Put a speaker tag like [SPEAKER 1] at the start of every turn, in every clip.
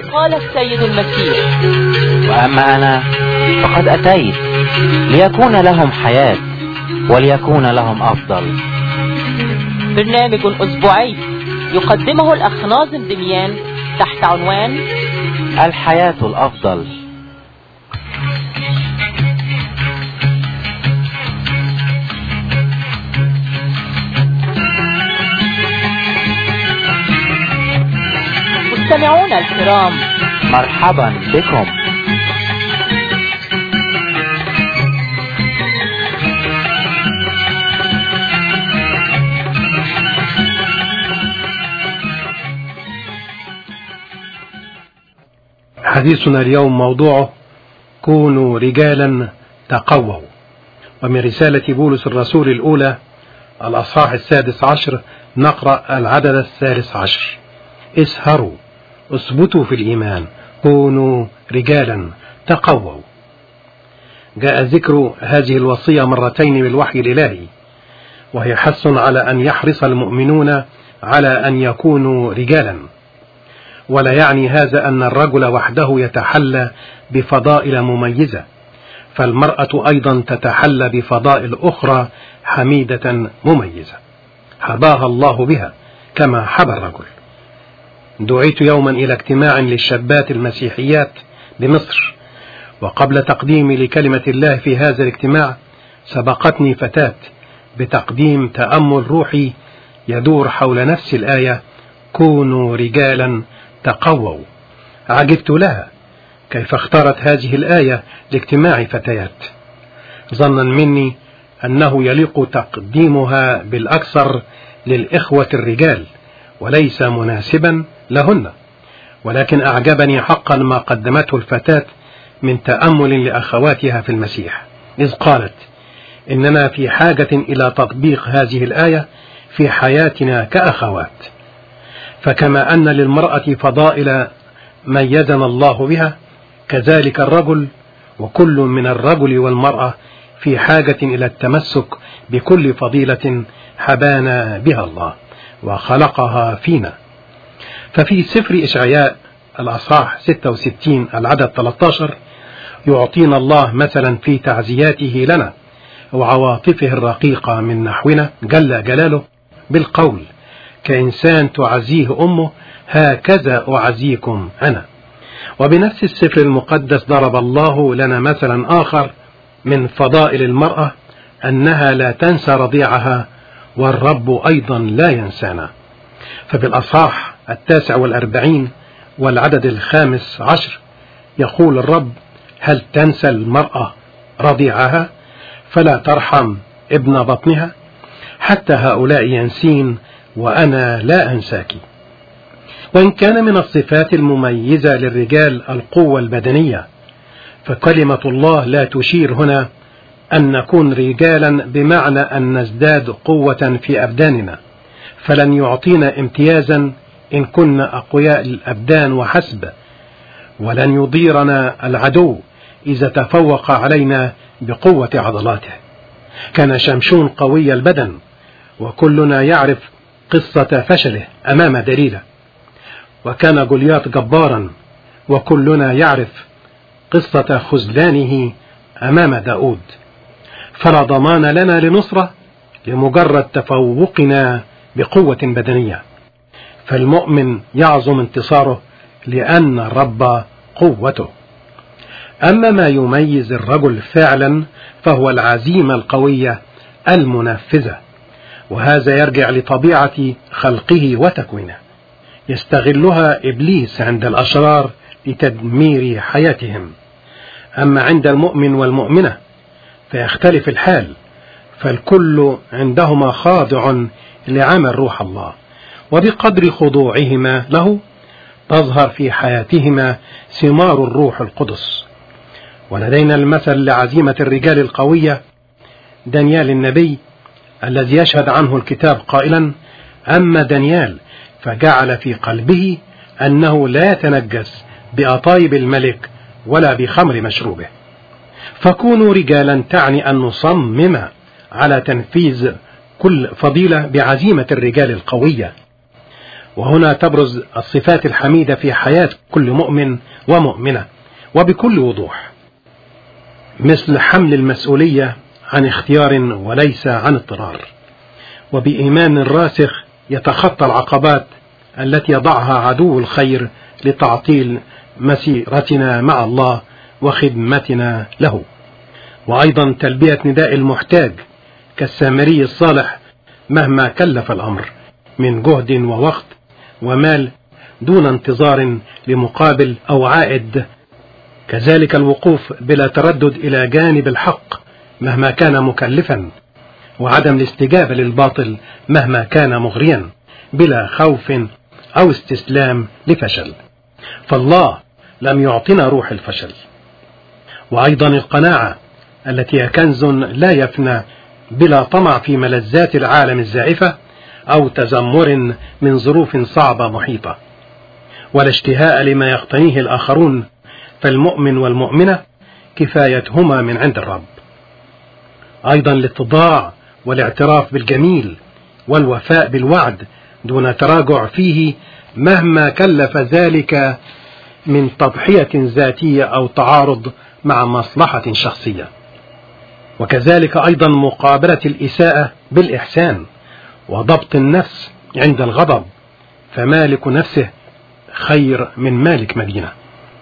[SPEAKER 1] قال السيد المسيح:
[SPEAKER 2] وأما أنا فقد أتيت ليكون لهم حياة وليكون لهم أفضل.
[SPEAKER 1] برنامج أسبوعي يقدمه الأخ ناظم دميان تحت عنوان
[SPEAKER 2] الحياة الأفضل.
[SPEAKER 1] مستمعونا الكرام،
[SPEAKER 2] مرحبا بكم.
[SPEAKER 3] حديثنا اليوم موضوعه كونوا رجالا تقووا، ومن رسالة بولس الرسول الأولى الأصحاح 16 نقرأ العدد 13: اسهروا، اثبتوا في الإيمان، كونوا رجالا تقووا. جاء ذكر هذه الوصية مرتين بالوحي الإلهي، وهي حث على أن يحرص المؤمنون على أن يكونوا رجالا، ولا يعني هذا أن الرجل وحده يتحلى بفضائل مميزة، فالمرأة أيضا تتحلى بفضائل أخرى حميدة مميزة حباها الله بها كما حبى الرجل. دعيت يوما إلى اجتماع للشابات المسيحيات بمصر، وقبل تقديمي لكلمة الله في هذا الاجتماع سبقتني فتاة بتقديم تأمل روحي يدور حول نفس الآية: كونوا رجالا تقووا. عجبت لها كيف اختارت هذه الآية لاجتماع فتيات، ظنا مني أنه يليق تقديمها بالأكثر للإخوة الرجال وليس مناسبا لهن، ولكن أعجبني حقا ما قدمته الفتاة من تأمل لأخواتها في المسيح، إذ قالت: إننا في حاجة إلى تطبيق هذه الآية في حياتنا كأخوات، فكما أن للمرأة فضائل ميزنا الله بها، كذلك الرجل، وكل من الرجل والمرأة في حاجة إلى التمسك بكل فضيلة حبانا بها الله وخلقها فينا. ففي سفر إشعياء الأصحاح 66 العدد 13 يعطينا الله مثلا في تعزياته لنا وعواطفه الرقيقة من نحونا جل جلاله بالقول: كإنسان تعزيه أمه هكذا أعزيكم أنا. وبنفس السفر المقدس ضرب الله لنا مثلا آخر من فضائل المرأة، أنها لا تنسى رضيعها والرب أيضا لا ينسانا. ففي الأصحاح 49 والعدد 15 يقول الرب: هل تنسى المرأة رضيعها فلا ترحم ابن بطنها؟ حتى هؤلاء ينسين وأنا لا أنساك. وإن كان من الصفات المميزة للرجال القوة البدنية، فكلمة الله لا تشير هنا أن نكون رجالا بمعنى أن نزداد قوة في أبداننا، فلن يعطينا امتيازا إن كنا أقوياء الأبدان وحسب، ولن يضيرنا العدو إذا تفوق علينا بقوة عضلاته. كان شمشون قوي البدن، وكلنا يعرف قصة فشله أمام دليلة، وكان جولياث جبارا، وكلنا يعرف قصة خذلانه أمام داود. فلا ضمان لنا لنصرة لمجرد تفوقنا بقوة بدنية، فالمؤمن يعظم انتصاره لأن الرب قوته. أما ما يميز الرجل فعلا فهو العزيمة القوية المنفذة، وهذا يرجع لطبيعة خلقه وتكوينه، يستغلها إبليس عند الأشرار لتدمير حياتهم. أما عند المؤمن والمؤمنة فيختلف الحال، فالكل عندهما خاضع لعمل روح الله، وبقدر خضوعهما له تظهر في حياتهما ثمار الروح القدس. ولدينا المثل لعزيمة الرجال القوية، دانيال النبي الذي يشهد عنه الكتاب قائلا: أما دانيال فجعل في قلبه أنه لا يتنجس بأطايب الملك ولا بخمر مشروبه. فكونوا رجالا تعني أن نصمم على تنفيذ كل فضيلة بعزيمة الرجال القوية، وهنا تبرز الصفات الحميدة في حياة كل مؤمن ومؤمنة وبكل وضوح، مثل حمل المسؤولية عن اختيار وليس عن اضطرار، وبإيمان راسخ يتخطى العقبات التي يضعها عدو الخير لتعطيل مسيرتنا مع الله وخدمتنا له، وأيضا تلبية نداء المحتاج كالسامري الصالح مهما كلف الأمر من جهد ووقت ومال دون انتظار لمقابل أو عائد، كذلك الوقوف بلا تردد إلى جانب الحق مهما كان مكلفا، وعدم الاستجابة للباطل مهما كان مغريا بلا خوف أو استسلام لفشل، فالله لم يعطنا روح الفشل. وأيضا القناعة التي هي كنز لا يفنى بلا طمع في ملذات العالم الزائفة أو تذمر من ظروف صعبة محيطة، ولا اشتهاء لما يقتنيه الآخرون، فالمؤمن والمؤمنة كفايتهما من عند الرب. أيضا الاتضاع والاعتراف بالجميل والوفاء بالوعد دون تراجع فيه مهما كلف ذلك من تضحية ذاتية أو تعارض مع مصلحة شخصية، وكذلك أيضا مقابلة الإساءة بالإحسان، وضبط النفس عند الغضب، فمالك نفسه خير من مالك مدينة.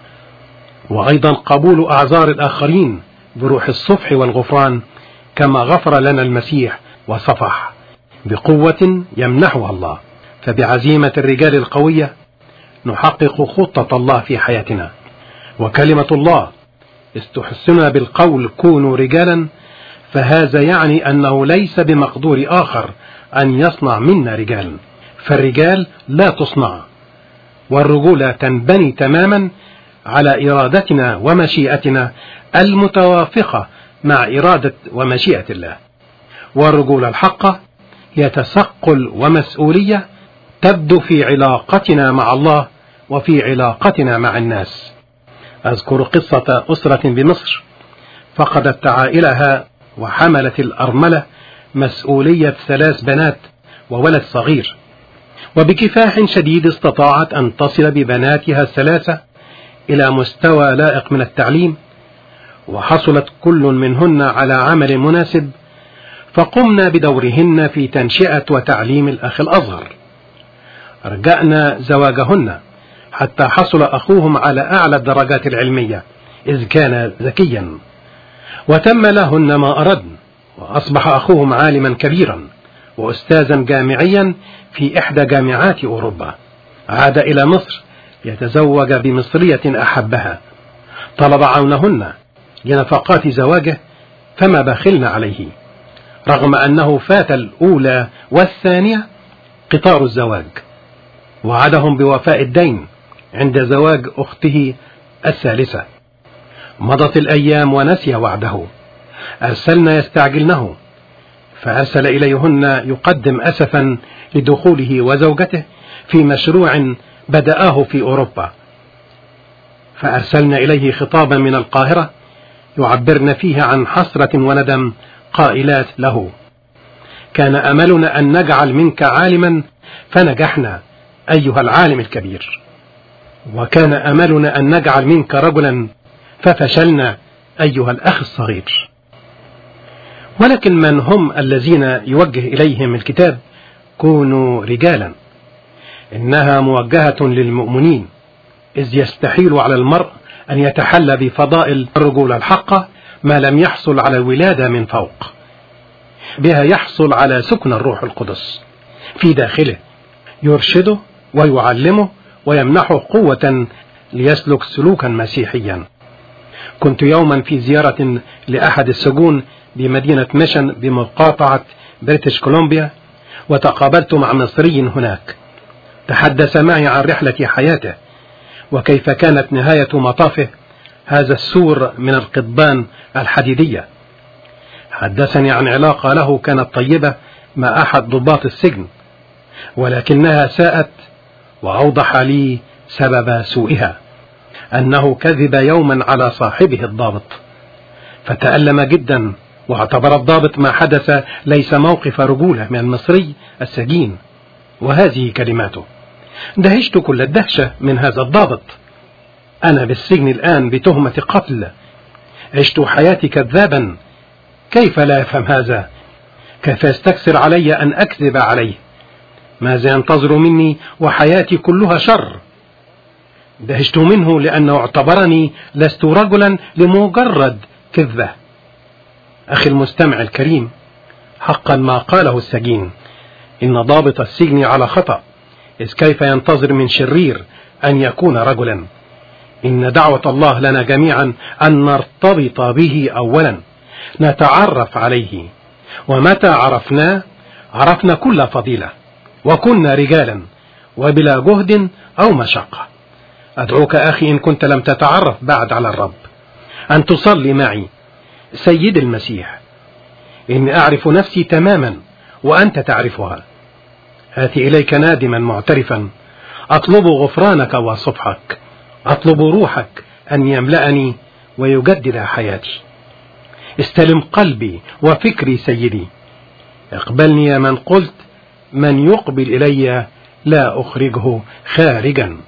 [SPEAKER 3] وأيضا قبول أعذار الآخرين بروح الصفح والغفران كما غفر لنا المسيح وصفح بقوة يمنحها الله، فبعزيمة الرجال القوية نحقق خطة الله في حياتنا. وكلمة الله استحسنا بالقول كونوا رجالا، فهذا يعني أنه ليس بمقدور آخر أن يصنع منا رجالا، فالرجال لا تصنع، والرجولة تنبني تماما على إرادتنا ومشيئتنا المتوافقة مع إرادة ومشيئة الله. والرجولة الحقة هي تثقل ومسؤولية تبدو في علاقتنا مع الله وفي علاقتنا مع الناس. أذكر قصة أسرة بمصر فقدت عائلها وحملت الأرملة مسؤولية 3 بنات وولد صغير، وبكفاح شديد استطاعت أن تصل ببناتها 3 إلى مستوى لائق من التعليم، وحصلت كل منهن على عمل مناسب، فقمنا بدورهن في تنشئة وتعليم الأخ الأصغر. رجأنا زواجهن حتى حصل أخوهم على أعلى الدرجات العلمية إذ كان ذكيا، وتم لهن ما أردن، وأصبح أخوهم عالما كبيرا وأستاذا جامعيا في إحدى جامعات أوروبا. عاد إلى مصر يتزوج بمصرية أحبها، طلب عونهن لنفقات زواجه فما بخلن عليه، رغم أنه فات الأولى والثانية قطار الزواج، وعدهم بوفاء الدين عند زواج أخته الثالثة. مضت الأيام ونسي وعده، أرسلنا يستعجلنه، فأرسل إليهن يقدم أسفا لدخوله وزوجته في مشروع بدأه في أوروبا، فأرسلنا إليه خطابا من القاهرة يعبرن فيه عن حسرة وندم، قائلات له: كان أملنا أن نجعل منك عالما فنجحنا أيها العالم الكبير، وكان أملنا أن نجعل منك رجلا ففشلنا أيها الأخ الصغير. ولكن من هم الذين يوجه إليهم الكتاب؟ كونوا رجالا، إنها موجهة للمؤمنين، إذ يستحيل على المرء أن يتحلى بفضائل الرجولة الحقة ما لم يحصل على الولادة من فوق، بها يحصل على سكن الروح القدس في داخله، يرشده ويعلمه ويمنحه قوة ليسلك سلوكا مسيحيا. كنت يوما في زيارة لأحد السجون بمدينة ميشن بمقاطعة بريتش كولومبيا، وتقابلت مع مصري هناك تحدث معي عن رحلة حياته وكيف كانت نهاية مطافه هذا السور من القضبان الحديدية. حدثني عن علاقة له كانت طيبة مع أحد ضباط السجن، ولكنها ساءت، وأوضح لي سبب سوءها أنه كذب يوما على صاحبه الضابط، فتألم جدا، واعتبر الضابط ما حدث ليس موقف رجولة من المصري السجين. وهذه كلماته: دهشت كل الدهشة من هذا الضابط. أنا بالسجن الآن بتهمة قتل، عشت حياتي كذابا، كيف لا يفهم هذا؟ كيف يستكثر علي أن أكذب عليه؟ ماذا ينتظر مني وحياتي كلها شر؟ دهشت منه لأنه اعتبرني لست رجلا لمجرد كذبة. أخي المستمع الكريم، حقا ما قاله السجين، إن ضابط السجن على خطأ، إذ كيف ينتظر من شرير أن يكون رجلا؟ إن دعوة الله لنا جميعا أن نرتبط به أولا، نتعرف عليه، ومتى عرفناه عرفنا كل فضيلة، وكنا رجالا وبلا جهد أو مشقة. أدعوك أخي إن كنت لم تتعرف بعد على الرب أن تصلي معي: سيد المسيح، إني أعرف نفسي تماما وأنت تعرفها. آتي إليك نادما معترفا، أطلب غفرانك وصفحك، أطلب روحك أن يملأني ويجدد حياتي. استلم قلبي وفكري سيدي، اقبلني يا من قلت: من يقبل إلي لا أخرجه خارجا.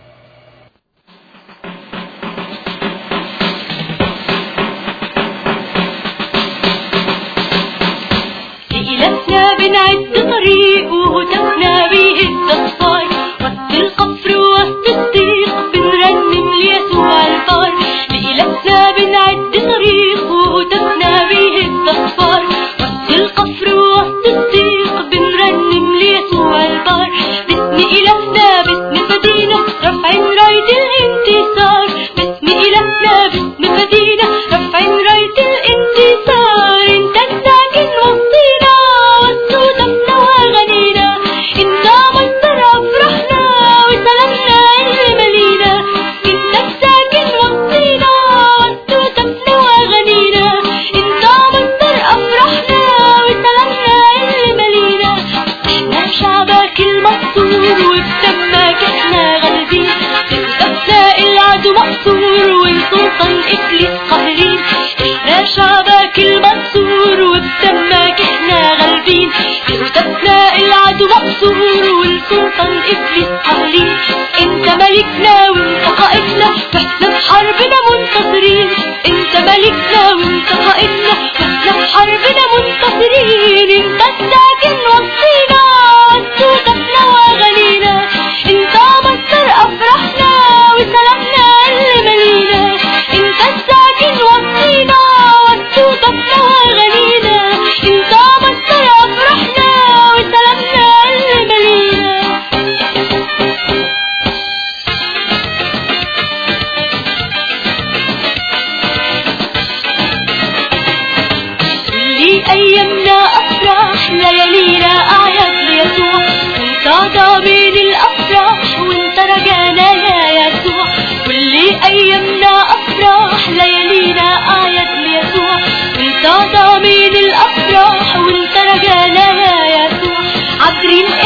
[SPEAKER 4] لإلهنا بنعد طريق وهتفنا بيه السفار، وسط القفر وسط الضيق بنرنم ليسوع البار. لإلهنا بنعد طريق وهتفنا بيه السفار، وسط القفر وسط الضيق بنرنم ليسوع البار. باسم إلهنا باسم فدينا رافعين راية الانتصار، باسم إلهنا باسم فدينا رافعين راية الانتصار. انت الساكن وسطينا وسطنا وغنينا، انت مصدر افراحنا وسلامنا اللي ملينا. انت الساكن وسطينا وسطنا وغنينا، انت مصدر افراحنا وسلامنا اللي ملينا. احنا شعبك المقصور وبدمك احنا غالبين، تقدرنا العدو مقصور والسلطان ابليس قاهرين. احنا شعبك المنصور وبدمك احنا غالبين، تقدرنا العدو مقصور والسلطان ابليس قاهرين. انت ملكنا وانت قائدنا واحنا في حربنا منتصرين، انت ملكنا وانت قائدنا واحنا في حربنا منتصرين. انت الساكن وسطينا وسطنا وغنينا، انت مصدر افراحنا وسلامنا اللي ملينا. انت الساكن وسطينا وسطنا وغنينا، انت مصدر افراحنا وسلامنا اللي ملينا. كل ايامنا افراح، ليالينا اعياد ليسوع، انت ضامن الافراح وانت رجانا يا يسوع. كل ايامنا افراح، ليالينا اعياد ليسوع، انت ضامن الافراح وانت رجانا يا يسوع. عابرين